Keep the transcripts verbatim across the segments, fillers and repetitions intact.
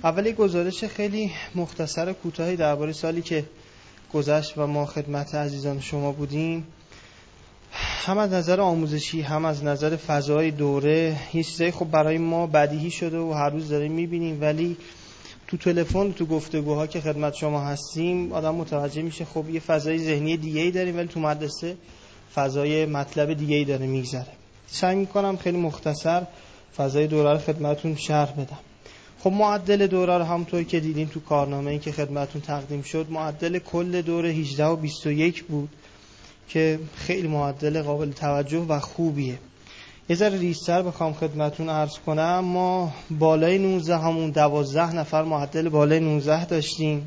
اولی گزارش خیلی مختصر کوتاهی درباره سالی که گذشت و ما خدمت عزیزان شما بودیم، هم از نظر آموزشی هم از نظر فضای دوره یه چیزایی خب برای ما بدیهی شده و هر روز داریم میبینیم، ولی تو تلفن تو گفتگوها که خدمت شما هستیم آدم متوجه میشه خب یه فضای ذهنی دیگه‌ای داریم، ولی تو مدرسه فضای مطلب دیگه‌ای داره میگذره. سعی میکنم خیلی مختصر فضای دوره رو خدمتون شرح بدم. خب معدل دوره رو همونطور که دیدین تو کارنامه‌ای که خدمتون تقدیم شد، معدل کل دوره هجده و بیست و یک بود که خیلی معدل قابل توجه و خوبیه. یه ذره ریزتر بخوام خدمتون عرض کنم، ما بالای نوزده همون دوازده نفر معدل بالای نوزده داشتیم،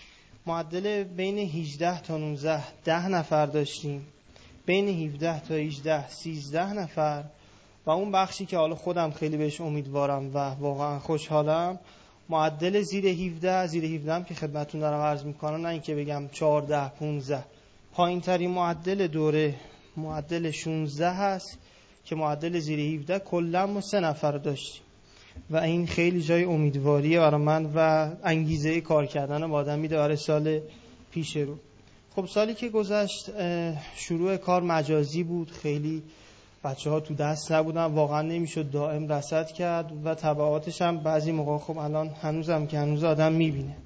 معدل بین هجده تا نوزده ده نفر داشتیم، بین هفده تا هجده سیزده نفر، و اون بخشی که حالا خودم خیلی بهش امیدوارم و واقعا خوشحالم، معدل زیر هفده زیر هفده هم که خدمتون دارم عرض میکنم، نه اینکه بگم چهارده پانزده، پایین ترین معدل دوره معدل شانزده هست که معدل زیر هفده کلا ما سه نفر داشتیم و این خیلی جای امیدواریه برای من و انگیزه کار کردن با آدم میده برای سال پیش رو. خب سالی که گذشت شروع کار مجازی بود، خیلی بچه ها تو دست نبودن، واقعا نمیشد دائم رصد کرد و تبعاتش هم بعضی موقع خب الان هنوزم که هنوز آدم میبینه.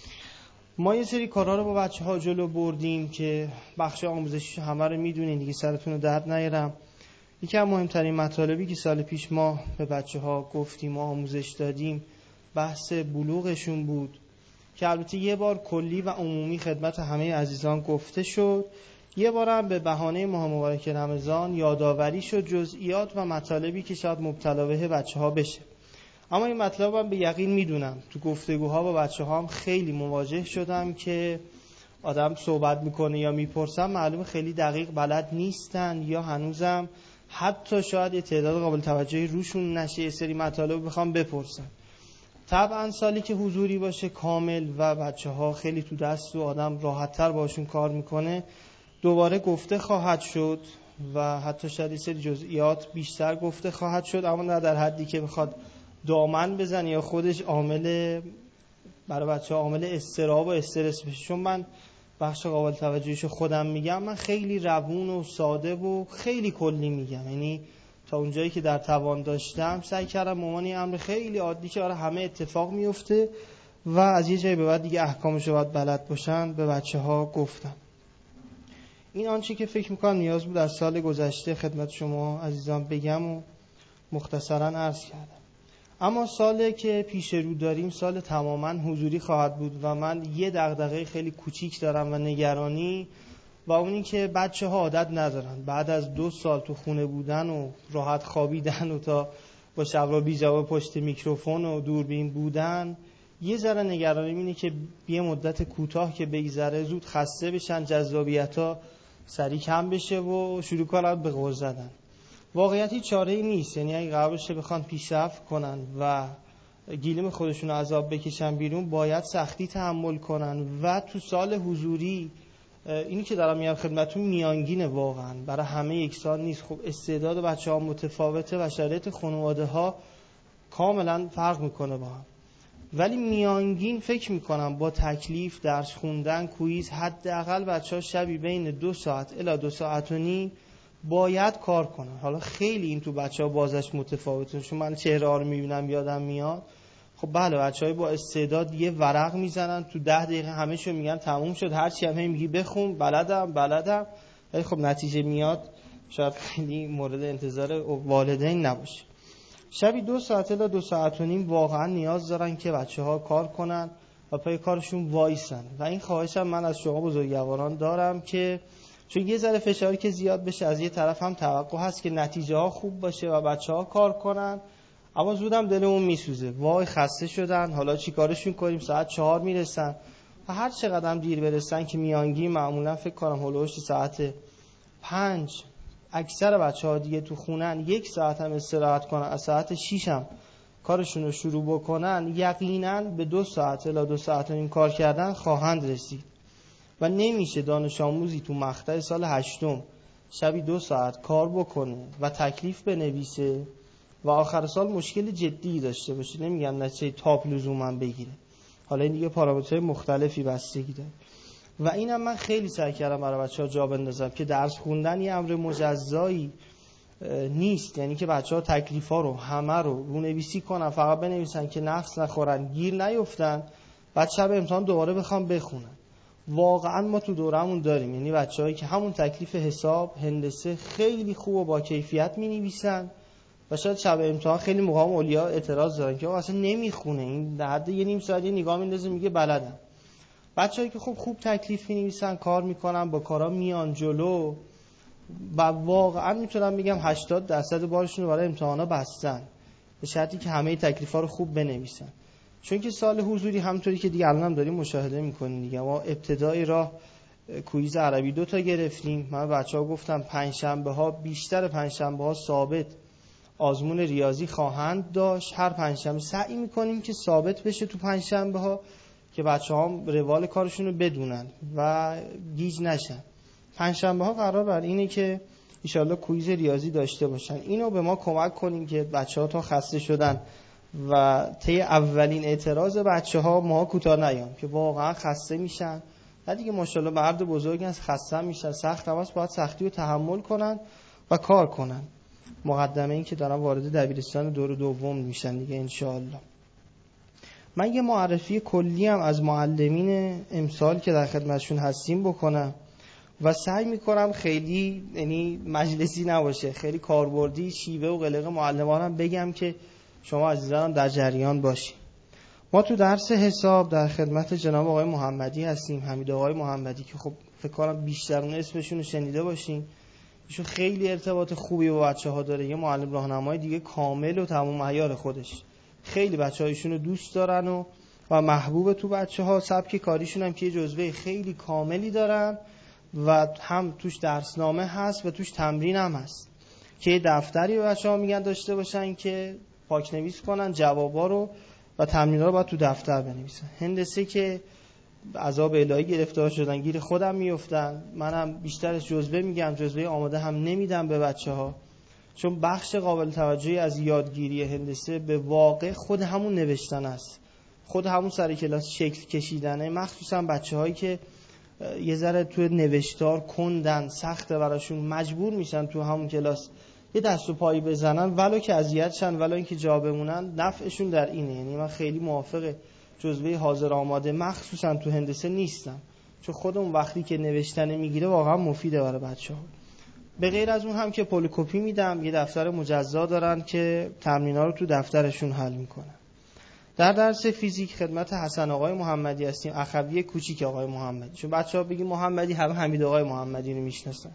ما یه سری کارها رو با بچه ها جلو بردیم که بخش آموزشی همه رو میدونین دیگه، سرتون رو درد نیارم. یکی از مهمترین مطالبی که سال پیش ما به بچه ها گفتیم و آموزش دادیم بحث بلوغشون بود که البته یه بار کلی و عمومی خدمت همه عزیزان گفته شد، یه بار هم به بهانه ماه مبارک رمضان یادآوری شد جزئیات و مطالبی که شاید مبتلا به بچه ها بشه. اما این مطلب هم به یقین میدونم تو گفتگوها با بچه ها هم خیلی مواجه شدم که آدم صحبت میکنه یا میپرسم معلومه خیلی دقیق بلد نیستن یا هنوزم حتی شاید یه تعداد قابل توجهی روشون نشه یه سری مطالب بخوام بپرسن. طبعا سالی که حضوری باشه کامل و بچه ها خیلی تو دست و آدم راحت‌تر باشون کار میکنه، دوباره گفته خواهد شد و حتی شاید یه سری جزئیات بیشتر گفته خواهد شد، اما نه در حدی که بخواد دامن بزنه یا خودش عامل برای بچه ها عامل استراب و استرس بشه. چون من بخش قابل توجهیشو خودم میگم، من خیلی روون و ساده و خیلی کلی میگم، یعنی تا اونجایی که در توان داشتم سعی کردم مامانی امر خیلی عادی که آره همه اتفاق میفته و از یه جایی به بعد دیگه احکامشو باید بلد باشن به بچه ها گفتم. این آنچه که فکر میکنم نیاز بود در سال گذشته خدمت شما عزیزان بگم و مختصرا عرض کردم. اما سالی که پیش رو داریم سال تماما حضوری خواهد بود و من یه دغدغه خیلی کوچیک دارم و نگرانی، و اونی که بچه ها عادت ندارن بعد از دو سال تو خونه بودن و راحت خوابیدن و تا با شب را بی جواب پشت میکروفون و دوربین بودن، یه ذره نگرانیم اینه که یه مدت کوتاه که بگذره زود خسته بشن، جذابیت ها سریع کم بشه و شروع کنن به غر زدن. واقعیتی چاره ای نیست، یعنی اگه قرار باشه بخوان پیشرفت کنن و گیلیم خودشون رو عذاب بکشن بیرون باید سختی تحمل کنن و تو سال حضوری اینی که دارم میگم خدمتتون میانگینه، واقعا برای همه یکسان نیست. خب استعداد بچه‌ها متفاوته و شرایط خانواده ها کاملا فرق میکنه با هم، ولی میانگین فکر میکنم با تکلیف درس خوندن کویز حداقل بچه‌ها شبی بین دو ساعت الی دو ساعت و نیم باید کار کنن. حالا خیلی این تو بچه‌ها بازش متفاوته، چون من چهره ها رو میبینم یادم میاد خب بله بچهای با استعداد یه ورق میزنن تو ده دقیقه همه‌شو میگن تموم شد، هر چی هم میگی بخون بلدم بلدم، ولی خب نتیجه میاد شاید خیلی مورد انتظار والدین نباشه. شبی دو ساعت الی دو ساعت و نیم واقعا نیاز دارن که بچه‌ها کار کنن و پای کارشون وایسن و این خواهشم من از شما بزرگواران دارم که چون یه ذره فشاری که زیاد بشه از یه طرف هم توقع هست که نتیجه ها خوب باشه و بچه‌ها کار کنن، اما زودم دلمون میسوزه وای خسته شدن حالا چی کارشون کنیم، ساعت چهار میرسن و هر چقدر هم دیر برسن که میانگین معمولا فکر کنم هولوش ساعت پنج اکثر بچه‌ها دیگه تو خونن، یک ساعت هم استراحت کنن از ساعت شش هم کارشون رو شروع بکنن، یقینا به دو ساعت الی دو ساعت و نیم کار کردن خواهند رسید و نمیشه دانش آموزی تو مقطع سال هشتم شبی دو ساعت کار بکنه و تکلیف بنویسه و آخر سال مشکل جدی داشته باشه، نمیگم نتیجه تاپ لزوما بگیره، حالا این دیگه پارامترهای مختلفی بستگی داره. و اینم من خیلی سعی کردم برای بچه‌ها جا بندازم که درس خوندن یه امر مجزایی نیست، یعنی که بچه‌ها تکلیفا رو همه رو رونویسی کنن، فقط بنویسن که نفس نخورن، گیر نیفتن، بعد شب امتحان دوباره بخوام بخونن. واقعا ما تو دورمون داریم، یعنی بچه‌هایی که همون تکلیف حساب، هندسه خیلی خوب و با کیفیت می‌نویسن و شاید شب امتحان خیلی موقع اولیا اعتراض دارن که اصلا نمیخونه، این در حد یه نیم ساعت نگاه میندازه میگه بلدم. بچه‌هایی که خوب خوب تکلیف می‌نویسن، کار میکنن، با کارا میان جلو و واقعا میتونم بگم هشتاد درصد بارشون رو برای امتحانا بستن، به شرطی که همه تکلیفا رو خوب بنویسن. چون که سال حضوری همونطوری که دیگه الانم داریم مشاهده میکنیم دیگه، ما ابتدای راه کویز عربی دو تا گرفتیم. من بچه‌ها گفتم پنجشنبه‌ها بیشتر پنجشنبه‌ها ثابت آزمون ریاضی خواهند داشت، هر پنجشنبه سعی میکنیم که ثابت بشه تو پنجشنبه‌ها که بچه‌ها روال کارشون رو بدونن و گیج نشن. پنجشنبه‌ها قرار بر اینه که ان شاءالله کویز ریاضی داشته باشن. اینو به ما کمک کنیم که بچه‌ها تا خسته شدن و طی اولین اعتراض بچه‌ها ما کوتاه نیام که واقعا خسته میشن. بعد دیگه ماشاءالله مرد بزرگی هست، خسته میشن، سخت هم هست، باید سختی رو تحمل کنن و کار کنن. مقدمه این که دارن وارد دبیرستان دور دوم میشن دیگه ان شاءالله. من یه معرفی کلی هم از معلمین امسال که در خدمتشون هستیم بکنم و سعی میکنم خیلی یعنی مجلسی نباشه، خیلی کاربردی شیوه و قلق معلمان هم بگم که شما عزیزانم در جریان باشید. ما تو درس حساب در خدمت جناب آقای محمدی هستیم، حمید آقای محمدی که خب فکر کنم بیشتر اون اسمشون رو شنیده باشین. ایشون خیلی ارتباط خوبی با بچه‌ها داره، یه معلم راهنمای دیگه کامل و تمام عیار خودش. خیلی بچه‌ها ایشون رو دوست دارن و و محبوب تو بچه‌ها. سبک کاریشون هم که جزوه خیلی کاملی دارن و هم توش درسنامه هست و توش تمرین هم هست که دفتری به بچه‌ها میگن داشته باشن که پاک‌نویس کنن جوابا رو و تمرین‌ها رو باید تو دفتر بنویسن. هندسه که عذاب الهی گرفتار شدن گیر خودم میافتن، منم بیشترش جزوه میگم، جزوه آماده هم نمیدم به بچه‌ها، چون بخش قابل توجهی از یادگیری هندسه به واقع خود همون نوشتن است، خود همون سر کلاس شکل کشیدنه، مخصوصا بچه‌هایی که یه ذره تو نوشتار کندن، سخته براشون، مجبور میشن تو همون کلاس یه دست و پایی بزنن ولو که اذیت شن ولو اینکه جا بمونن. نفعشون در اینه. یعنی من خیلی موافق جزوه حاضر آماده مخصوصا تو هندسه نیستم، چون خودمون وقتی که نوشتن میگیره واقعا مفیده برای بچه‌ها. به غیر از اون هم که پلی‌کپی میدم، یه دفتر مجزا دارن که تمرین‌ها رو تو دفترشون حل میکنن. در درس فیزیک خدمت حسن آقای محمدی هستیم، اخوی کوچیک آقای محمدی، چون بچه‌ها بگیم محمدی همه حمید آقای محمدی رو میشناسن.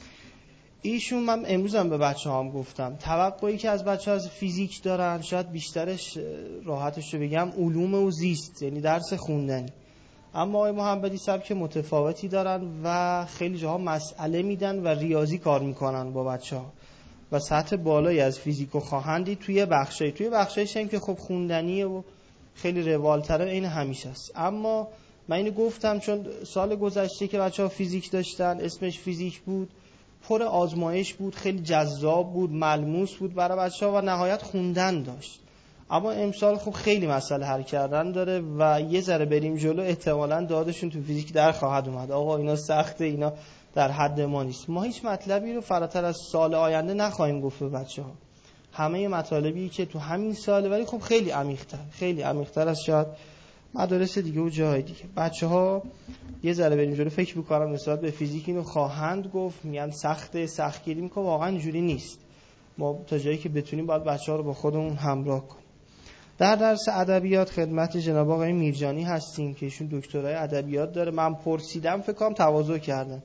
ایشون من امروز هم به بچه‌هام گفتم توقعی که از بچه‌ها از فیزیک دارن شاید بیشترش راحتش رو بگم علوم و زیست، یعنی درس خوندنی. اما آقای محمدی سبک متفاوتی دارن و خیلی جاها مسئله میدن و ریاضی کار میکنن با بچه‌ها و سطح بالایی از فیزیک و خواهندی توی بخشای توی بخشایش هم که خب خوندنیه و خیلی روالتره، این همیشه است. اما من اینو گفتم چون سال گذشته که بچه‌ها فیزیک داشتن، اسمش فیزیک بود، پر آزمایش بود، خیلی جذاب بود، ملموس بود برای بچه‌ها و نهایت خوندن داشت. اما امسال خب خیلی مسئله حل کردن داره و یه ذره بریم جلو احتمالاً دادشون تو فیزیک در خواهد اومد. آقا اینا سخته، اینا در حد ما نیست. ما هیچ مطلبی رو فراتر از سال آینده نخواهیم گفت به بچه‌ها. همه مطالبی که تو همین ساله ولی خب خیلی عمیق‌تر، خیلی عمیق‌تر از شاید مدارس دیگه و جای دیگه. بچه‌ها یه ذره بریم جلو فکر می‌کنم نسبت به فیزیک اینو خواهند گفت، میگن سخته، سختگیری می‌کنه، واقعا اینجوری نیست. ما تا جایی که بتونیم باید بچه‌ها رو با خودمون همراه کنیم. در درس ادبیات خدمت جناب آقای میرجانی هستیم که ایشون دکترای ادبیات داره. من پرسیدم فکر کنم تواضع کردن،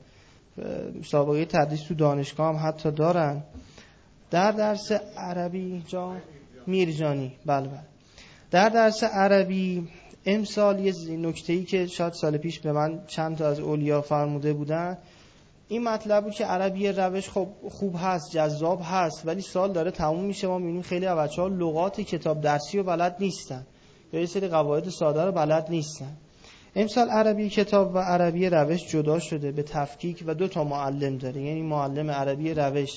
سابقه تدریس تو دانشگاه هم حتی دارن. در درس عربی جا میرجانی بله بله در درس عربی امسال یه نکته‌ای که شاید سال پیش به من چند تا از اولیا فرموده بودن، این مطلب بود که عربی روش خب خوب هست، جذاب هست، ولی سال داره تموم میشه، ما میبینیم خیلی از بچه‌ها لغات کتاب درسی رو بلد نیستن یا یه سری قواعد ساده رو بلد نیستن. امسال عربی کتاب و عربی روش جدا شده به تفکیک و دو تا معلم داره. یعنی معلم عربی روش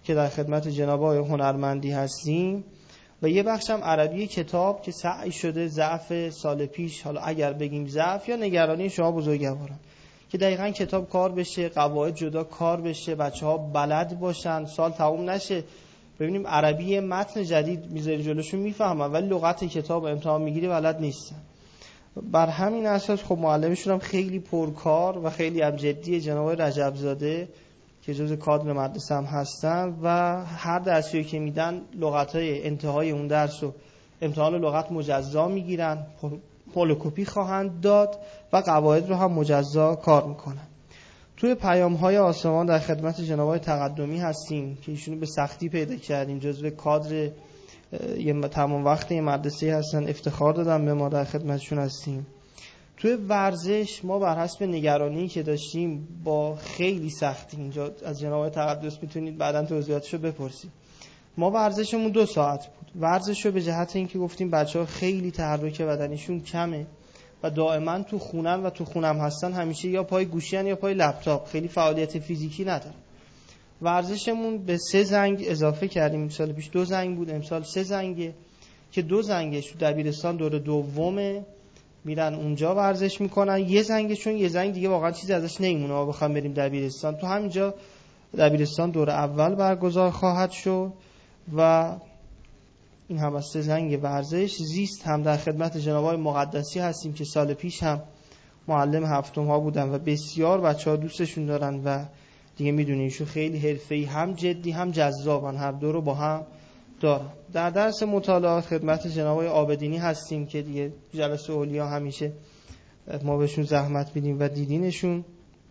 که در خدمت جناب آقای هنرمندی هستیم و یه بخش هم عربی کتاب که سعی شده ضعف سال پیش، حالا اگر بگیم ضعف یا نگرانی شما بزرگواران، که دقیقاً کتاب کار بشه، قواعد جدا کار بشه، بچه‌ها بلد باشن، سال تموم نشه ببینیم عربی متن جدید میذاری جلوشون میفهمن ولی لغت کتاب امتحان میگیری بلد نیستن. بر همین اساس خب معلمشون هم خیلی پرکار و خیلی هم جدیه، جناب رجبزاده که جزء کادر مدرسه هم هستن و هر درسی که میدن لغت‌های انتهای اون درس و امتحان لغت مجزا میگیرن، پولوکوپی خواهند داد و قواعد رو هم مجزا کار میکنن. توی پیام‌های آسمان در خدمت جناب تقدمی هستیم که ایشونو به سختی پیدا کردیم، جزء کادر یه تمام وقت این مدرسه هستن، افتخار دادن به ما، در خدمتشون هستیم. توی ورزش ما بر حسب نگرانی که داشتیم با خیلی سختی، اینجا از جناب تقدس میتونید بعداً توضیحاتشو بپرسید، ما ورزشمون دو ساعت بود. ورزشو به جهت اینکه گفتیم بچه‌ها خیلی تحرک بدنیشون کمه و دائما تو خونن و تو خونم هستن، همیشه یا پای گوشی ان یا پای لپتاپ، خیلی فعالیت فیزیکی ندارن. ورزشمون به سه زنگ اضافه کردیم، سال پیش دو زنگ بود، امسال سه زنگه که دو زنگش تو دبیرستان دور دومه میرن اونجا ورزش میکنن، یه زنگشون یه زنگ دیگه واقعا چیزی ازش نمیمونه ما بخوام بریم دبیرستان، تو همینجا دبیرستان دور اول برگزار خواهد شد و این هم از سه زنگ ورزش. زیست هم در خدمت جناب آقای مقدسی هستیم که سال پیش هم معلم هفتم ها بودن و بسیار بچه‌ها دوستشون دارن و دیگه میدونیشون خیلی حرفه‌ای، هم جدی هم جذابن، هر دو رو با هم دارن. در درس مطالعات خدمت جناب آقای عابدینی هستیم که دیگه جلسه اولیا همیشه ما بهشون زحمت میدیم و دیدینشون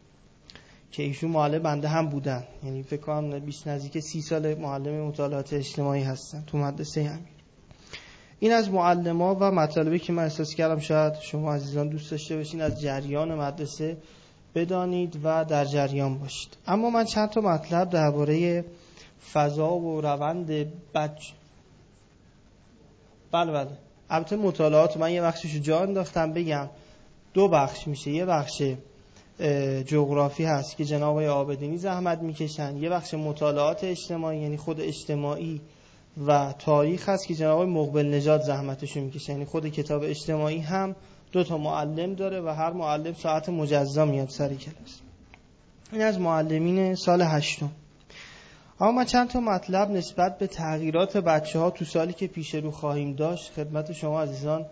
که ایشون معلم بنده هم بودن، یعنی فکر کنم بیست نزدیک سی سال معلم مطالعات اجتماعی هستن تو مدرسه همین. این از معلما و مطالبی که من احساس کردم شاید شما عزیزان دوست داشته باشین از جریان مدرسه بدانید و در جریان باشید. اما من چند تا مطلب درباره فضا و روند بچ بله بله البته مطالعات من یه بخششو جا انداختم بگم، دو بخش میشه، یه بخش جغرافی هست که جناب آقای عابدینی زحمت میکشن، یه بخش مطالعات اجتماعی یعنی خود اجتماعی و تاریخ هست که جناب آقای مقبل نژاد زحمتشو میکشن، یعنی خود کتاب اجتماعی هم دو تا معلم داره و هر معلم ساعت مجزا میاد سر کلاس. این از معلمین سال هشتم. اما من چند تا مطلب نسبت به تغییرات بچه‌ها تو سالی که پیش رو خواهیم داشت خدمت شما عزیزان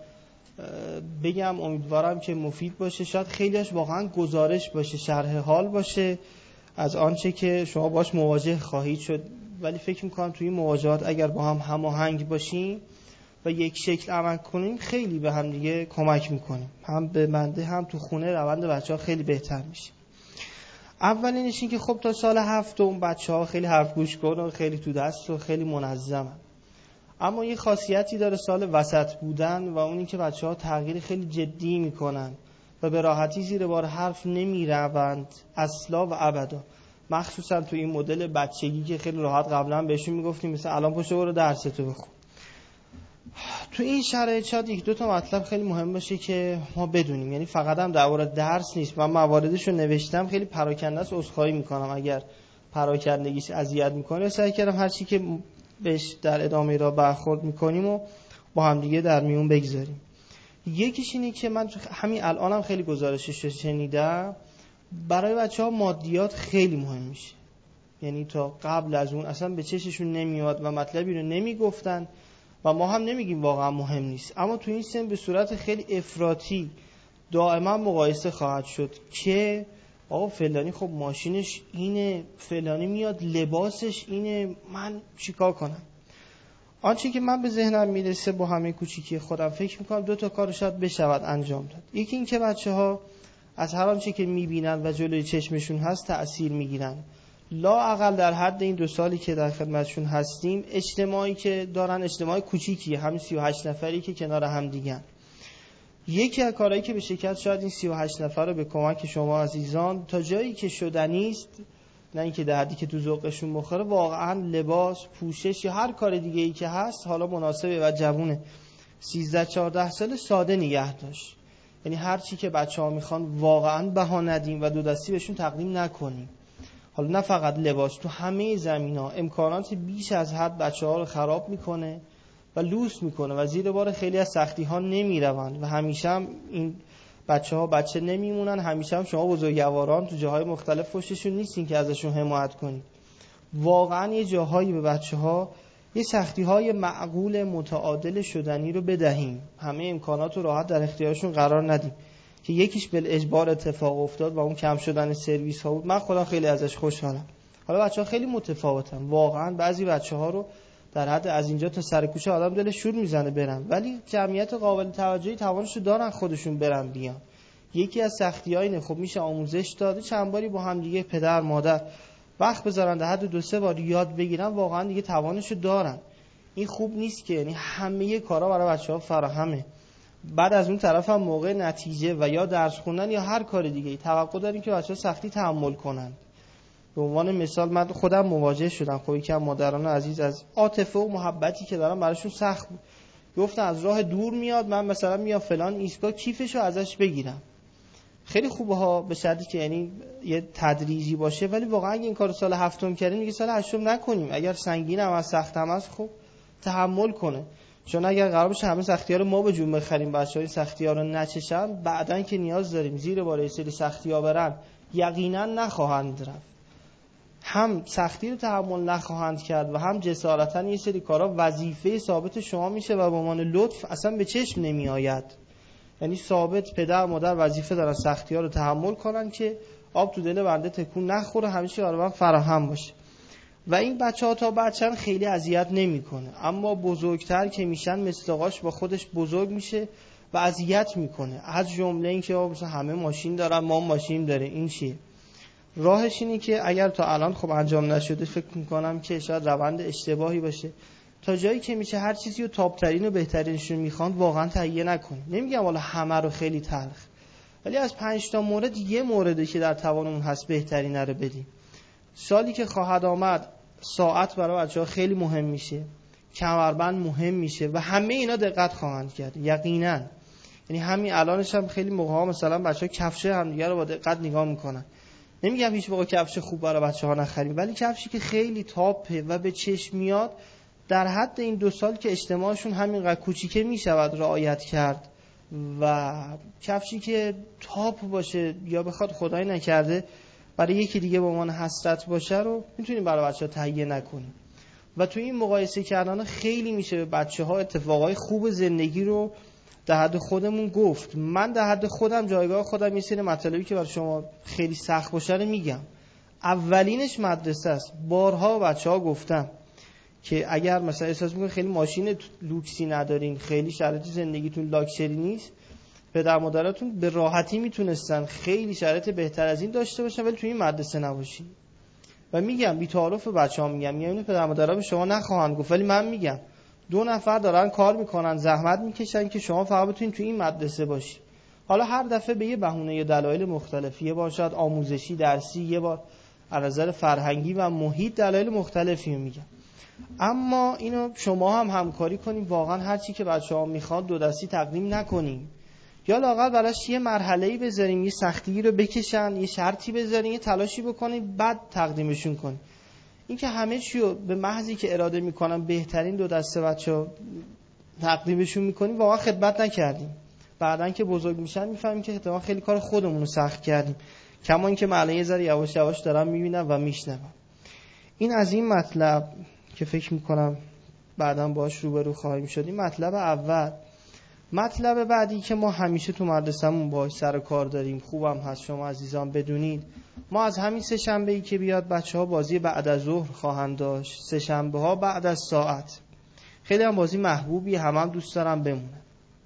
بگم، امیدوارم که مفید باشه، شاید خیلیش واقعا گزارش باشه، شرح حال باشه از آنچه که شما باش مواجه خواهید شد، ولی فکر میکنم توی این مواجهات اگر با هم هماهنگ باشیم و یک شکل عمل کنیم خیلی به هم دیگه کمک میکنیم، هم به بنده هم تو خونه روند بچه‌ها خیلی بهتر میشه. اولینش این که خب تا سال هفتم بچه‌ها خیلی حرف گوش کن و خیلی تو دست و خیلی منظمن، اما یه خاصیتی داره سال وسط بودن و اونی که بچه‌ها تغییر خیلی جدی میکنن و به راحتی زیر بار حرف نمیروند اصلا و ابدا، مخصوصا تو این مدل بچگی که خیلی راحت قبلا بهشون میگفتیم مثلا الان پشت برو درستو بخون. تو این شرایط شاید یک دو تا مطلب خیلی مهم باشه که ما بدونیم، یعنی فقط هم درباره درس نیست، من مواردش رو نوشتم خیلی پراکنده است، عذرخواهی میکنم اگر پراکندگیش اذیت میکنه، سعی کردم هر چی که بهش در ادامه را برخورد میکنیم و با هم دیگه در میون بگذاریم. یکیش اینه که من همین الانم خیلی گزارشش رو شنیدم، برای بچه‌ها مادیات خیلی مهم میشه، یعنی تا قبل از اون اصلا به چششون نمیاد و مطلبی رو نمیگفتن و ما هم نمیگیم واقعا مهم نیست، اما تو این سن به صورت خیلی افراطی دائما مقایسه خواهد شد که آقا فلانی خب ماشینش اینه، فلانی میاد لباسش اینه، من چیکار کنم؟ آنچه که من به ذهنم میرسه با همه کوچیکی خودم فکر میکنم دو تا کار شاید بشود انجام داد. یکی این که بچه‌ها از هر آنچه که میبینن و جلوی چشمشون هست تأثیر میگیرن، لااقل در حد این دو سالی که در خدمتشون هستیم اجتماعی که دارن اجتماعی کوچیکیه، همین سی و هشت نفری که کنار هم دیگن. یکی از کارهایی که به شکل شاید این سی و هشت نفر رو به کمک شما عزیزان تا جایی که شدنیست، نه اینکه در حدی که تو ذوقشون بخوره، واقعا لباس، پوشش یا هر کار دیگه ای که هست حالا مناسبه و جوونه سیزده چهارده سال ساده نگه داشت، یعنی هر چی که بچه‌ها میخوان واقعا بها ندیم و دو دستی بهشون تقدیم نکنیم. حالا نه فقط لباس، تو همه زمینا امکانات بیش از حد بچه‌ها رو خراب میکنه و لوس میکنه و زیر بار خیلی از سختی ها نمیروند و همیشه هم این بچه ها بچه نمیمونن. همیشه هم شما بزرگواران تو جاهای مختلف پشتشون نیستین که ازشون حمایت کنید. واقعا یه جاهایی به بچه ها یه سختی های معقول متعادل شدنی رو بدهیم، همه امکانات رو راحت در اختیارشون قرار ندیم. که یکیش بالاجبار اتفاق افتاد و اون کم شدن سرویس ها بود. من خودم خیلی ازش خوشحالم. حالا بچه ها خیلی متفاوتن، واقعا بعضی بچه ها رو در حد از اینجا تا سر کوچه آدم دلش شور میزنه برن، ولی جمعیت قابل توجهی توانش رو دارن خودشون برن بیان. یکی از سختی‌ها اینه خب میشه آموزش داده چند باری با هم دیگه پدر مادر وقت بذارن در حد دو سه بار یاد بگیرن، واقعا دیگه توانش رو دارن. این خوب نیست که یعنی همه کارا برای بچه‌ها فراهمه، بعد از اون طرف هم موقع نتیجه و یا درس خوندن یا هر کار دیگه توقع داریم که بچه‌ها سختی تحمل کنن. به عنوان مثال من خودم مواجه شدم، خب یکی از مادران عزیز از عاطفه و محبتی که دارم براشون سخت بود. گفتن از راه دور میاد، من مثلا میام فلان ایستگاه کیفشو ازش بگیرم. خیلی خوبه ها، به شرطی که یعنی یه تدریجی باشه، ولی واقعا اگه این کارو سال هفتم کردیم میگه سال هشتم نکنیم. اگر سنگین هم از سخت هم از خب تحمل کنه، چون اگر قرار باشه همه سختی‌ها رو ما به جون بخریم بچه‌ها این سختی‌ها رو نچشن، بعدن که نیاز داریم زیر بار سری سختی‌ها برن یقینا نخواهند رفت. هم سختی رو تحمل نخواهند کرد و هم جسارتاً یه سری کارا وظیفه ثابت شما میشه و به عنوان لطف اصلا به چشم نمی آید. یعنی ثابت پدر مادر وظیفه دارن سختی‌ها رو تحمل کنن که آب تو دل بنده تکون نخوره، همیشه برای من فراهم باشه. و این بچه‌ها تا بچه‌ن خیلی اذیت نمی‌کنه، اما بزرگتر که میشن مصداقاش با خودش بزرگ میشه و اذیت میکنه. از جمله این که مثلا همه ماشین دارن ما ماشین داره، این چیه؟ راهش اینه که اگر تا الان خب انجام نشده فکر میکنم که شاید روند اشتباهی باشه، تا جایی که میشه هر چیزی رو تاپ‌ترین و بهترینشون میخوان واقعا تهیه نکنیم. نمیگم والا همه رو خیلی تلخ، ولی از پنج تا مورد یه مورده که در توانمون هست بهترین رو بدیم. سالی که خواهد آمد ساعت برای بچه‌ها خیلی مهم میشه، کمربند مهم میشه و همه اینا دقت خواهند کرد یقینا. یعنی همین الانش هم خیلی موقعا مثلا بچه‌ها کفش همدیگه رو با دقت نگاه میکنن. نمیگم هیچ موقع کفش خوب برای بچه‌ها نخریم، ولی کفشی که خیلی تاپه و به چشم میاد در حد این دو سال که اجتماعشون همینقدر کوچیکه میشود رعایت کرد و کفشی که تاپ باشه یا بخواد خدای نکرده برای یکی دیگه به عنوان حسرت باشه رو میتونیم برای بچه‌ها تهیه نکنیم. و تو این مقایسه کردن خیلی میشه به بچه‌ها اتفاقای خوب زندگی رو در حد خودمون گفت. من در حد خودم جایگاه خودم یه سری مطالبی که برای شما خیلی سخت باشه رو میگم. اولینش مدرسه است. بارها بچه‌ها گفتم که اگر مثلا احساس میکنید خیلی ماشین لوکسی ندارین، خیلی شرایط زندگیتون لاکچری نیست، پدر مادراتون به راحتی میتونستن خیلی شرایط بهتر از این داشته باشن ولی توی این مدرسه نباشین. و میگم بی تعارف بچه‌ها میگم، میگم اینو پدر مادرها به شما نخواهند گفت، ولی من میگم دو نفر دارن کار میکنن، زحمت میکشن که شما فقط بتونین توی این مدرسه باشی. حالا هر دفعه به یه بهونه یا دلایل مختلفی، یه بار شاید آموزشی درسی، یه بار از نظر فرهنگی و محیط دلایل مختلفی میگم. اما اینو شما هم همکاری کنیم، واقعا هر چی که بچه‌ها میخواد دو دستی تقدیم نکنیم، یا لااقل براش یه مرحله‌ای بذاریم، یه سختی رو بکشن، یه شرطی بذاریم، یه تلاشی بکنیم، بعد تقدیمشون کنیم. این که همه چی رو به محضی که اراده میکنن بهترین دو دسته بچه‌ها تقدیمشون میکنیم، واقعا خدمت نکردیم. بعدن که بزرگ میشن میفهمیم که احتمال خیلی کار خودمون رو سخت کردیم. کما این که معلم یه ذره یواش یواش دارم میبینم و میشنوم. این از این مطلب که فکر میکنم بعداً باهاش روبرو خواهیم شد. این مطلب اول. مطلب بعدی که ما همیشه تو مدرسه‌مون باهاش سر کار داریم، خوبم هست شما عزیزان بدونید، ما از همین سه شنبه‌ای که بیاد بچه‌ها بازی بعد از ظهر خواهند داشت. سه شنبه‌ها بعد از ساعت. خیلی هم بازی محبوبی، همه هم دوست دارم بمونه.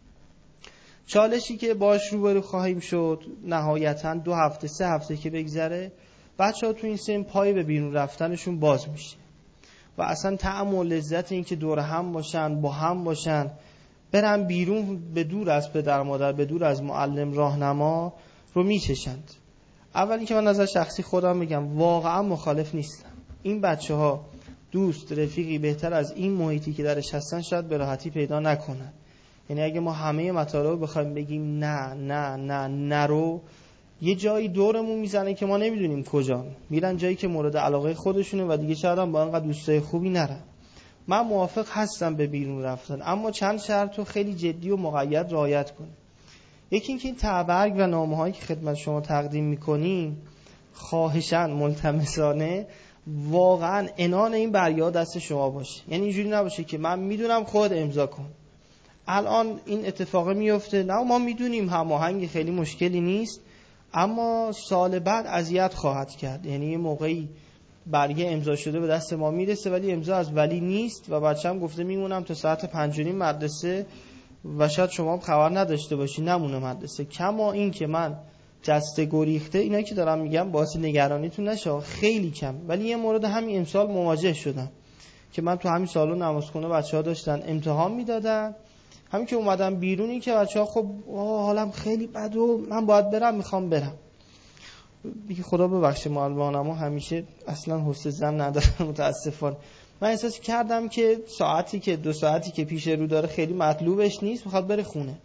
چالشی که باهاش روبرو خواهیم شد نهایتاً دو هفته سه هفته که بگذره بچه‌ها تو این سن پای به بیرون رفتنشون باز میشه و اصلا طعم و لذت این که دور هم باشن، با هم باشن، برن بیرون به دور از پدر مادر، به دور از معلم راهنما رو میچشند. اولی که من نظر شخصی خودم میگم واقعا مخالف نیستم. این بچه‌ها دوست رفیقی بهتر از این محیطی که درش هستن شاید به راحتی پیدا نکنن. یعنی اگه ما همه مطالب بخوایم بگیم نه نه نه نرو، یه جایی دورمون میزنه که ما نمیدونیم کجا، میرن جایی که مورد علاقه خودشونه و دیگه شاید هم با انقدر دوستای خوبی نرن. من موافق هستم به بیرون رفتن، اما چند شرط رو خیلی جدی و مقید رعایت کنیم. یکی اینکه این تبرگ و نامه‌هایی که خدمت شما تقدیم می‌کنیم خواهشاً ملتمسانه واقعاً عنان این برگه‌ها دست شما باشه. یعنی اینجوری نباشه که من میدونم خود امضا کن. الان این اتفاق میفته، نه ما میدونیم هماهنگ خیلی مشکلی نیست، اما سال بعد اذیت خواهد کرد. یعنی یه موقعی برگه امضا شده به دست ما میرسه ولی امضا از ولی نیست و بچه‌م گفته میمونم تا ساعت پنج و نیم مدرسه و شاید شما هم خبر نداشته باشی نمونه مدرسه. کما این که من جسته گریخته، اینا که دارم میگم باعث نگرانیتون نشه، خیلی کم. ولی یه مورد همین امسال مواجه شدم که من تو همین سالن نمازخونه بچه‌ها داشتن امتحان میدادن، همین که اومدم بیرونی که بچه‌ها خب حالم خیلی بد و من باید برم، میخوام برم. بگی خدا ببخشه معلمانمو همیشه اصلا حسن زن ندارن متاسفانه. من احساس کردم که ساعتی که دو ساعتی که پیش رو داره خیلی مطلوبش نیست، میخواد بره خونه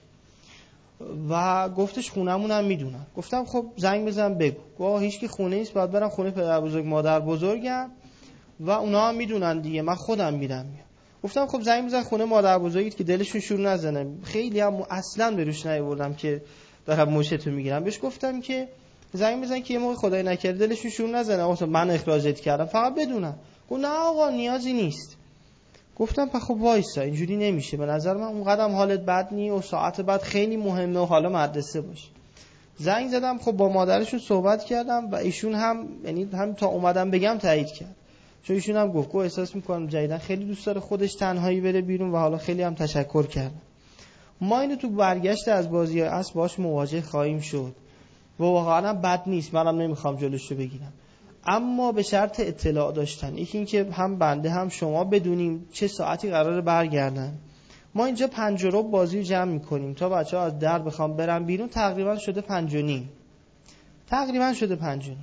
و گفتش خونمون هم میدونن. گفتم خب زنگ بزن بگو. گفت هیچ کی خونه نیست، باید برم خونه پدر بزرگ مادر بزرگم و اونا هم میدونن دیگه، من خودم میرم. گفتم خب زنگ بزن خونه مادر بزرگیت که دلشون شور نزنه. خیلی هم اصلا به روش نیاوردم که دارم موشتو میگیرم. بهش گفتم که زنگ بزن که یه موقع خدای نکرده دلشون شور نزنه، اصلا من اخراجت کردم، فقط بدونم. گفت نه آقا نیازی نیست. گفتم خب وایسا، اینجوری نمیشه، به نظر من اون قدم حالت بد نی و ساعت بعد خیلی مهمه و حالا مدرسه باشه. زنگ زدم، خب با مادرشون صحبت کردم و ایشون هم یعنی هم تا اومدم بگم تایید کرد، چون ایشون هم گفت گفت احساس میکنم جدیدن خیلی دوست داره خودش تنهایی بره بیرون و حالا خیلی هم تشکر کرد. ما اینو تو برگشت از بازی اصل باش مواجه خواهیم شد و واقعا بد نیست، منم نمیخوام جلوشو بگیرم، اما به شرط اطلاع داشتن. یکی این که هم بنده هم شما بدونیم چه ساعتی قراره برگردن. ما اینجا پنج و ربع بازی رو جمع میکنیم تا بچه‌ها از در بخوام برن بیرون، تقریبا شده پنج و نیم تقریبا شده پنج و نیم.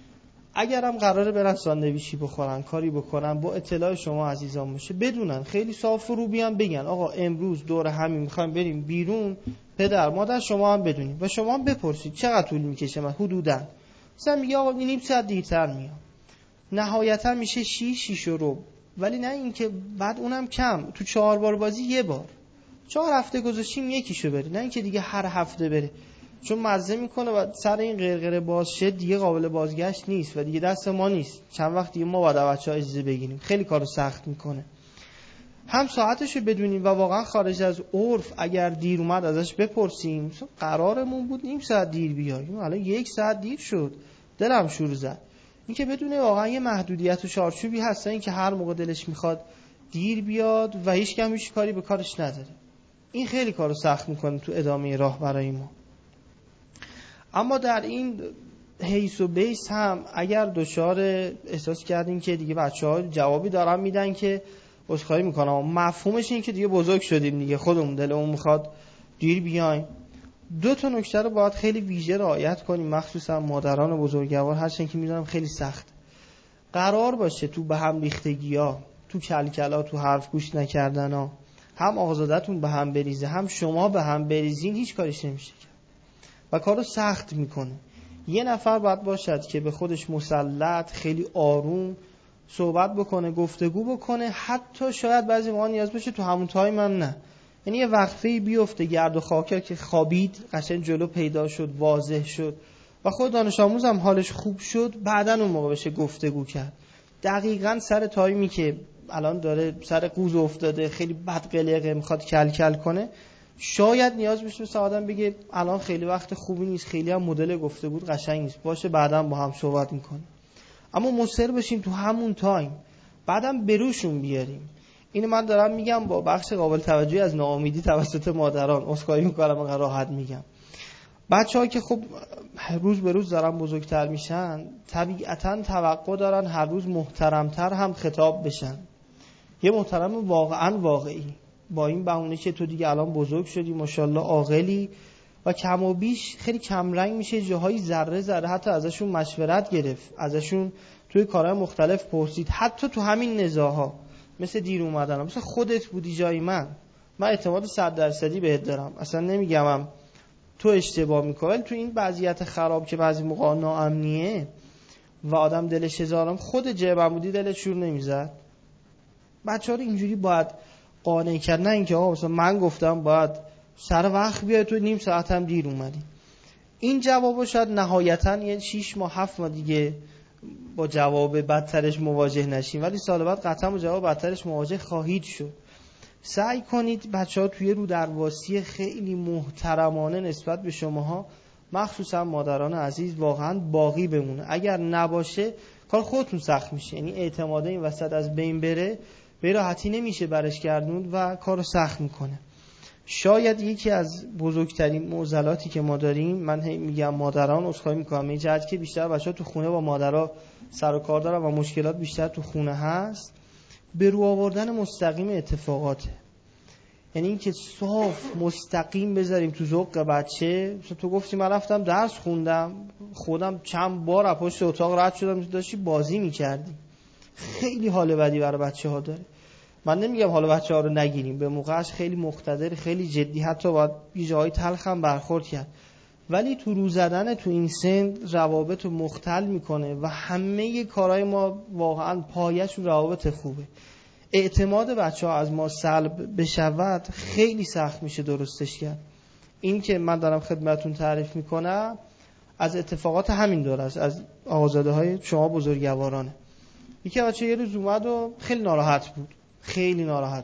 اگرم قراره برن ساندویچی بخورن، کاری بکنن، با اطلاع شما عزیزان باشه، بدونن خیلی صاف و رو بیان بگن آقا امروز دور همین میخوایم بریم بیرون، پدر مادر شما هم بدونید و شما هم بپرسید چقدر طول میکشه. من حدوداً مثلا میگه آقا نیم ساعت دیرتر میام، نهایتا میشه شیش شیش و ربع. ولی نه این که بعد اونم کم، تو چهار بار بازی یه بار، چهار هفته گذاشتیم یکیشو بره، نه این که دیگه هر هفته بره، چون مزه میکنه و سر این قرقره باز شد دیگه قابل بازگشت نیست و دیگه دست ما نیست. چند وقت دیگه ما باید بچه‌ها اجازه بگیریم، خیلی کارو سخت میکنه. هم ساعتشو بدونیم و واقعا خارج از عرف اگر دیر اومد ازش بپرسیم. قرارمون بود نیم ساعت دیر بیایم، الان یک ساعت دیر شد، دلم شور زد. این که بدونه واقعا یه محدودیت و چارچوبی هست، این که هر موقع دلش میخواد دیر بیاد و هیچ کم هیچ کاری به کارش نداره. این خیلی کارو سخت میکنه تو ادامه راه برای ما. اما در این حیث و بیس هم اگر دچار احساس کردین که دیگه بچه‌ها جوابی دارن میدن که عذرخواهی میکنم، مفهومش این که دیگه بزرگ شدیم دیگه، خودمون دلمون میخواد دیر بیایم، دو تا نکته رو باید خیلی ویژه رعایت کنیم، مخصوصا مادران بزرگوار، هرچند که میدونم خیلی سخت. قرار باشه تو به هم ریختگی‌ها، تو کلکلا، تو حرف گوش نکردن‌ها، هم آقازادتون به هم بریزه هم شما به هم بریزین، هیچ کاریش نمیشه و کارو سخت میکنه. یه نفر باید باشد که به خودش مسلط، خیلی آروم صحبت بکنه، گفتگو بکنه، حتی شاید بعضی موقع نیاز بشه تو همون تایم هم نه، یعنی یه وقفه‌ای بیفته، گرد و خاکر که خوابید قشنگ جلو پیدا شد، واضح شد و خود دانش آموز هم حالش خوب شد، بعدن اون موقع بشه گفتگو کرد. دقیقاً سر تایمی که الان داره سر قوز افتاده، خیلی بد قلقه، میخواد کل کل کنه، شاید نیاز بشه مثلا آدم بگه الان خیلی وقت خوبی نیست، خیلی هم مدل گفتگو قشنگ نیست، باشه بعداً با هم صحبت میکنیم. اما مصر بشیم تو همون تایم، بعدم بروشون بیاریم. اینو من دارم میگم با بخش قابل توجهی از ناامیدی توسط مادران، عذرخواهی میکنم انقدر راحت میگم. بچه‌ها که خب روز به روز دارن بزرگتر میشن، طبیعتاً توقع دارن هر روز محترمتر هم خطاب بشن، یه محترم واقعاً واقعی، با این بهونه که تو دیگه الان بزرگ شدی ماشاءالله عاقلی و کم و بیش خیلی کم رنگ میشه، جاهای ذره ذره حتی ازشون مشورت گرفت، ازشون توی کارهای مختلف پرسید، حتی تو همین نزاعها مثل دیر اومدن، مثل خودت بودی جای من، من اعتماد صد درصدی بهت دارم، اصلا نمیگمم تو اشتباه میکنی. تو این وضعیت خراب که بعضی موقع ناامنیه و آدم دلش هزارم، خود جبرمودی دلش شور نمیزد؟ بچه‌ها رو اینجوری باید قانع کرد، نه اینکه آقا مثلا من گفتم باید سر وقت بیای تو نیم ساعت هم دیر اومدی. این جوابو شاید نهایتاً یه شش ماه هفت ماه دیگه با جواب بدترش مواجه نشیم، ولی سال بعد قطعا با جواب بدترش مواجه خواهید شد. سعی کنید بچه‌ها توی رو درواسی خیلی محترمانه نسبت به شماها، مخصوصا مادران عزیز، واقعا باقی بمونه. اگر نباشه کار خودتون سخت میشه، یعنی اعتماد این وسط از بین بره به راحتی نمیشه برش گردوند و کارو سخت میکنه. شاید یکی از بزرگترین معضلاتی که ما داریم، من میگم مادران، عذرخواهی میکنم این جهت که بیشتر بچه‌ها تو خونه با مادرها سر و کار دارن و مشکلات بیشتر تو خونه هست، به رو آوردن مستقیم اتفاقاته. یعنی این که صاف مستقیم بذاریم تو ذوق بچه. مثلا تو گفتی من رفتم درس خوندم، خودم چند بار از پشت اتاق رد شدم، داشتی بازی میکردی. خیلی حال بدی برای بچه ها داره. من نمیگم حالا بچه ها رو نگیریم، به موقعش خیلی مقتدر، خیلی جدی، حتی باید یه جایی تلخ هم برخورد کرد، ولی تو رو زدن تو این سن روابط رو مختل میکنه و همه کارهای ما واقعا پایش رو روابط خوبه. اعتماد بچه ها از ما سلب بشود خیلی سخت میشه درستش کرد. این که من دارم خدمتون تعریف میکنم از اتفاقات همین دور است، از آقازاده های شما بزرگوارانه. یکی بچه یه روز اومد و خیلی ناراحت بود، خیلی ناراحت.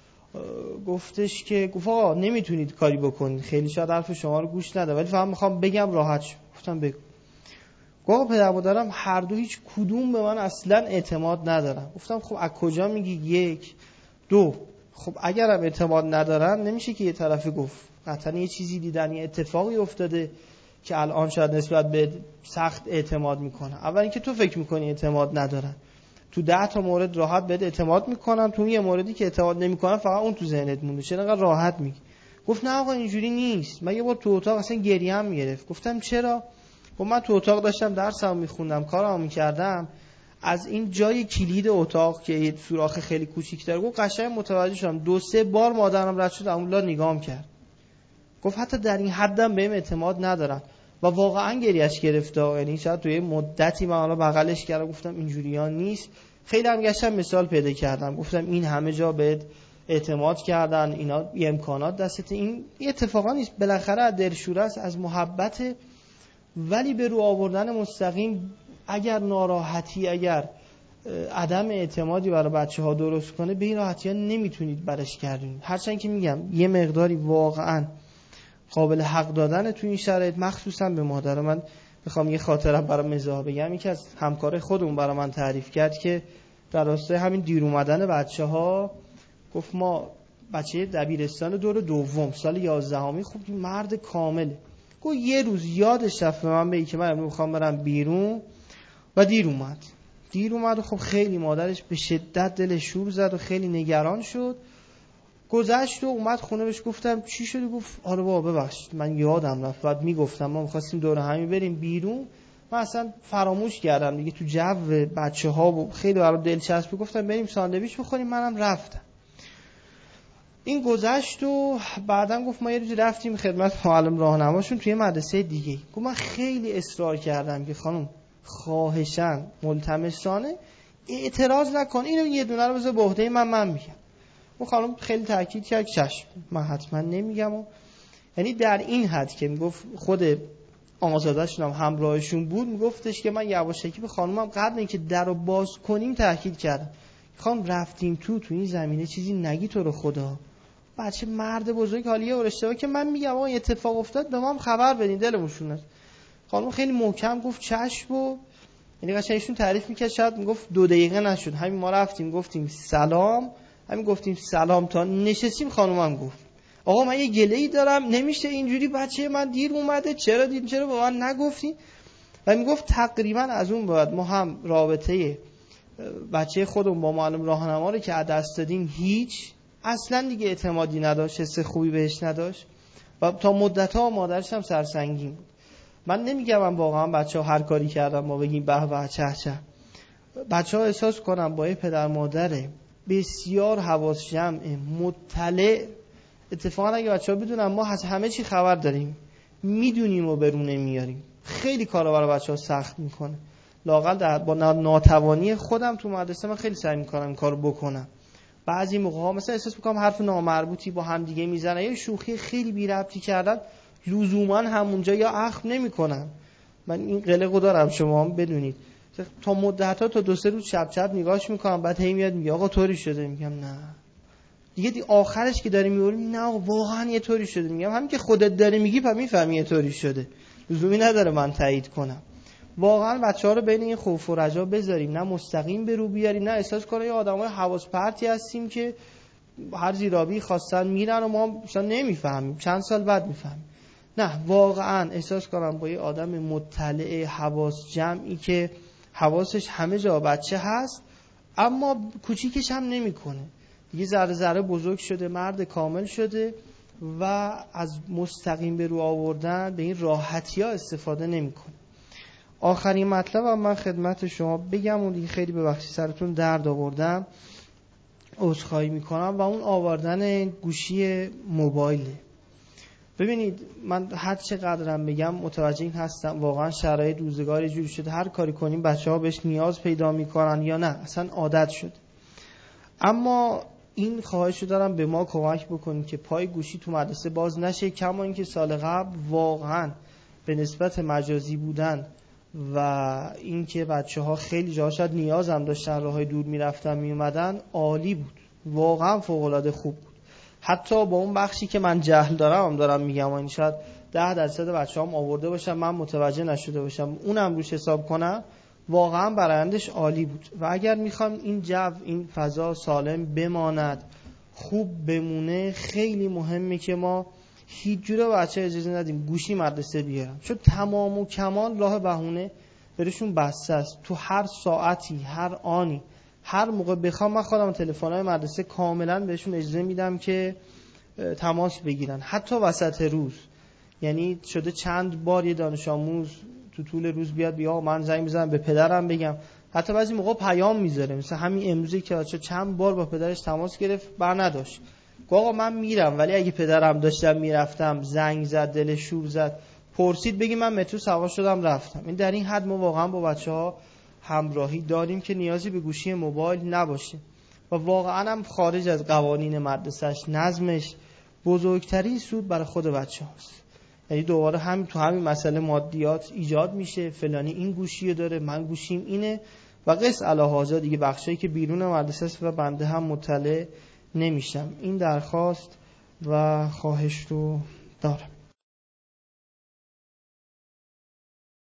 گفتش که گفت آقا نمیتونید کاری بکنید، خیلی شاید حرف شما رو گوش نده، ولی فقط میخوام بگم راحت شد. گفتم بگو. گفت آقا پدر مادرم هر دو هیچ کدوم به من اصلا اعتماد ندارن. گفتم خب از کجا میگی؟ یک دو خب اگرم اعتماد ندارن نمیشه که یه طرفی گفت، قطعا یه چیزی دیدن، یه اتفاقی افتاده که الان شاید نسبت به سخت اعتماد میکنن. اول اینکه تو فکر میکنی اعتماد ندارن، تو ده تا مورد راحت بهت اعتماد میکنن، تو یه موردی که اعتماد نمیکنن فقط اون تو ذهنت مونده، چرا انقدر راحت میگی؟ گفت نه آقا اینجوری نیست. من یه بار تو اتاق اصلا گریه هم میگرفت. گفتم چرا؟ گفت من تو اتاق داشتم درسمو میخوندم، کارامو میکردم، از این جای کلید اتاق که یه سوراخ خیلی کوچیک داره، گفت قشنگ متوجه شدم دو سه بار مادرم رد شد اونلا نگام کرد. گفت حتی در این حدم بهم اعتماد ندارن و واقعا گریهش گرفت. یعنی شاید توی مدتی من حالا بغلش کردم گفتم اینجوری‌ها نیست. خیلی هم گشتم مثال پیدا کردم، گفتم این همه جا بهت اعتماد کردن، اینا یه امکانات دستت، این یه اتفاقا نیست، بالاخره از دلشوره است، از محبت. ولی به رو آوردن مستقیم اگر ناراحتی، اگر عدم اعتمادی برای بچه ها درست کنه، به این راحتی ها نمیتونید برش کردین. هرچند که میگم یه مقداری واقعا قابل حق دادن تو این شرایط، مخصوصا به مادر. من میخوام یه خاطره برای مزاح بگم. یکی از همکار خودمون برای من تعریف کرد که در راستای همین دیر اومدن بچه ها، گفت ما بچه دبیرستان دور دوم سال یازدهمی، خب مرد کامله، گفت یه روز یادش رفت به من بگه که من امروز میخوام برم بیرون و دیر اومد. دیر اومد و خب خیلی مادرش به شدت دل شور زد و خیلی نگران شد. گذشت و اومد خونه، بهش گفتم چی شده؟ گفت آره بابا ببخشید من یادم رفت، بعد میگفتم ما می‌خواستیم دور همی بریم بیرون، من اصلا فراموش کردم دیگه، تو جو بچه‌ها و خیلی برام دلچسب، گفتم بریم ساندویچ بخوریم، منم رفتم. این گذشت و بعدم گفت ما یه روزی رفتیم خدمت معلم راهنماشون توی مدرسه دیگه. گفت من خیلی اصرار کردم که خانم خواهشاً ملتمسانه اعتراض نکن، اینو یه دونه رو بذار به عهده من من میگم. اون خانم خیلی تاکید کرد چشم من حتما نمیگم. و یعنی در این حد که میگفت خود آقازاده‌شون هم همراهشون بود، میگفتش که من یواشکی به خانومم قبل اینکه درو باز کنیم تاکید کردم خانم رفتیم تو تو این زمینه چیزی نگی تو رو خدا، بچه مرد بزرگ حالیه و اشتباه که من میگم آقا اتفاق افتاد به ما هم خبر بدین، دلمون است. خانم خیلی محکم گفت چشم. و یعنی قشنگ ایشون تعریف میکرد شاید میگفت دو دقیقه نشد، همین ما رفتیم گفتیم سلام، همین گفتیم سلام تا نشستیم خانومم گفت آقا من یه گله‌ای دارم، نمیشه اینجوری، بچه من دیر اومده، چرا دیر، چرا به من نگفتی؟ و میگفت تقریبا از اون بعد ما هم رابطه بچه خودمون با معلم راهنما رو که از دست دادیم، هیچ اصلا دیگه اعتمادی نداشت، حس خوبی بهش نداشت و تا مدت‌ها مادرش هم سرسنگین بود. من نمیگم من واقعا بچه‌ها هر کاری کردن ما بگیم به به چه چه، بچه‌ها احساس کنن با یه پدر مادر بسیار حواس جمع مطلع. اتفاقا اگه بچه‌ها بدونن ما از همه چی خبر داریم، میدونیم و برونه میاریم. خیلی کارا برای بچه‌ها سخت میکنه. لااقل با ناتوانی خودم تو مدرسه من خیلی سعی میکنم این کارو بکنم. بعضی موقع‌ها مثلا احساس میکنم حرف نامربوطی با هم دیگه میزنن یا شوخی خیلی بی ربطی کردن، لزوما همونجا یا اخم نمیکنن. من این قلقو دارم، شما هم بدونید. تا مدت‌ها تا دو سه روز شب شب نگاهش میکنم، بعد هی میاد میگه آقا طوری شده، میگم نه دیگه. دی آخرش که داری میگی نه آقا واقعا یه طوری شده، میگم همین که خودت داری میگی پس میفهمی یه طوری شده، لزومی نداره من تایید کنم. واقعا بچه‌ها رو بین این خوف و رجا بذاریم، نه مستقیم به رو بیاریم، نه احساس کنه یه آدمای حواس پرتی هستیم که هر زیرابی خواستن میرن و ما مثلا نمیفهمیم، چند سال بعد میفهمیم. نه، واقعا احساس کنم با یه آدم مطلع حواس جمعی که حواسش همه جا بچه هست اما کوچیکش هم نمیکنه، دیگه ذره ذره بزرگ شده، مرد کامل شده و از مستقیم به رو آوردن به این راحتی ها استفاده نمیکنه. آخرین مطلبم من خدمت شما بگم و دیگه خیلی ببخشید سرتون درد آوردم، عذرخواهی میکنم، و اون آوردن گوشی موبایله. ببینید من هر چقدرم بگم متوجه این هستم واقعا شرایط روزگار جوری شده هر کاری کنیم بچه‌ها بهش نیاز پیدا میکنن یا نه اصلا عادت شد. اما این خواهشو دارم به ما کمک بکنید که پای گوشی تو مدرسه باز نشه، کما اینکه سال قبل واقعا به نسبت مجازی بودن و اینکه بچه‌ها خیلی جاها شاید نیاز هم داشتن راههای دور میرفتن میومدن عالی بود، واقعا فوق‌العاده خوب بود. حتی با اون بخشی که من جهل دارم هم دارم میگم و این شاید ده درصد بچه‌هام آورده باشم من متوجه نشده باشم، اونم روش حساب کنم، واقعا برآیندش عالی بود. و اگر میخوام این جو این فضا سالم بماند خوب بمونه خیلی مهمه که ما هیچ جوره بچه اجازه ندیم گوشی مدرسه بیارن، چون تمام و کمال راه بهونه برشون بسته است. تو هر ساعتی هر آنی هر موقع بخوام من خودم تلفن‌های مدرسه کاملا بهشون اجازه میدم که تماس بگیرن، حتی وسط روز. یعنی شده چند بار یه دانش آموز تو طول روز بیاد بیا من زنگ میزنم به پدرم بگم، حتی بعضی موقع پیام میذاره، مثلا همین امروزی که بچه چند بار با پدرش تماس گرفت بر نداشت، گفت آقا من میرم ولی اگه پدرم داشتم میرفتم زنگ زد دل شور زد پرسید بگی من مترو سوار شدم رفتم. این در این حد ما واقعا با بچه‌ها همراهی داریم که نیازی به گوشی موبایل نباشه و واقعا هم خارج از قوانین مدرسهش نظمش بزرگترین سود برای خود بچه‌هاست. یعنی دوباره هم تو همین مسئله مادیات ایجاد میشه، فلانی این گوشیو داره من گوشیم اینه و قص الهازا دیگه بخشایی که بیرون مدرسه است و بنده هم مطلع نمیشم. این درخواست و خواهش رو دارم.